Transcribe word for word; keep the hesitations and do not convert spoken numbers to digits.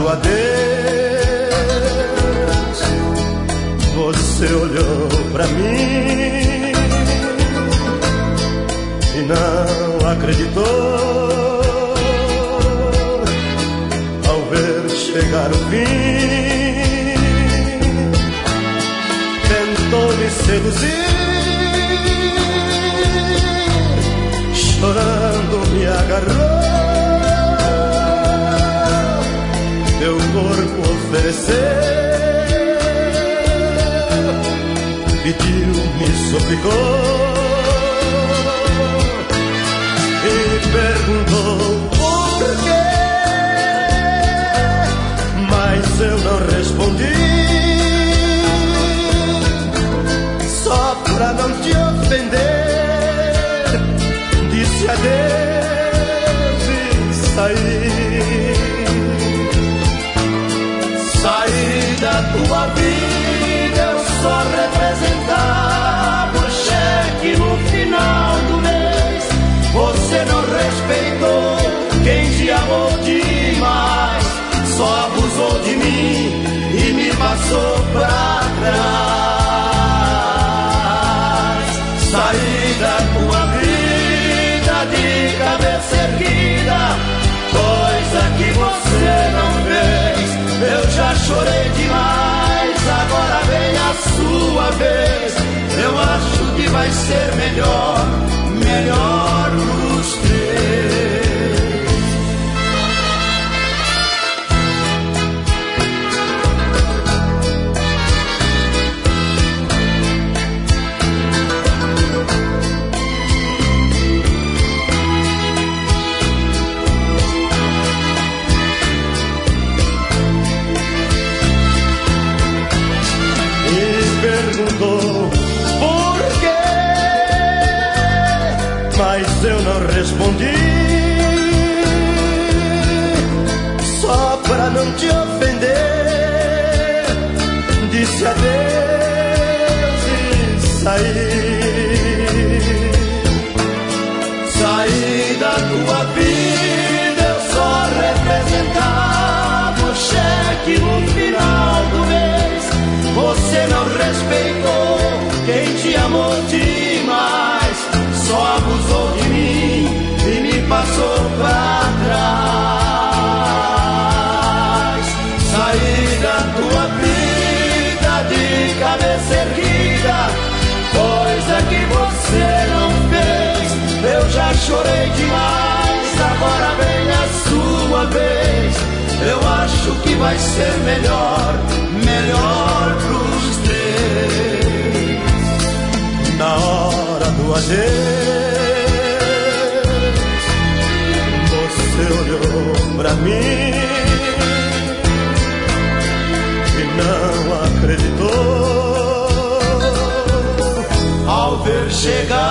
do adeus, você olhou pra mim e não acreditou ao ver chegar o fim. Tentou me seduzir, chorando me agarrou, teu corpo ofereceu, pediu, me suplicou e perguntou por quê, mas eu não respondi, só pra não te ofender, disse adeus e saí. Saí da tua vida, eu só representava o cheque no final do mês. Você não respeitou quem te amou demais, só abusou de mim e me passou pra trás. Saí da tua vida de cabeça erguida, coisa que você não fez. Eu já chorei demais, agora vem a sua vez. Eu acho que vai ser melhor, melhor pros três. Perguntou por quê, mas eu não respondi, só pra não te ofender, disse adeus e saí. Saí da tua vida, eu só representava o cheque no final do mês. Você não respeitou quem te amou demais, só abusou de mim e me passou pra trás. Saí da tua vida de cabeça erguida, coisa que você não fez. Eu já chorei demais, agora vem a sua vez. Eu acho que vai ser melhor, melhor pros três. Na hora do adeus, você olhou pra mim e não acreditou ao ver chegar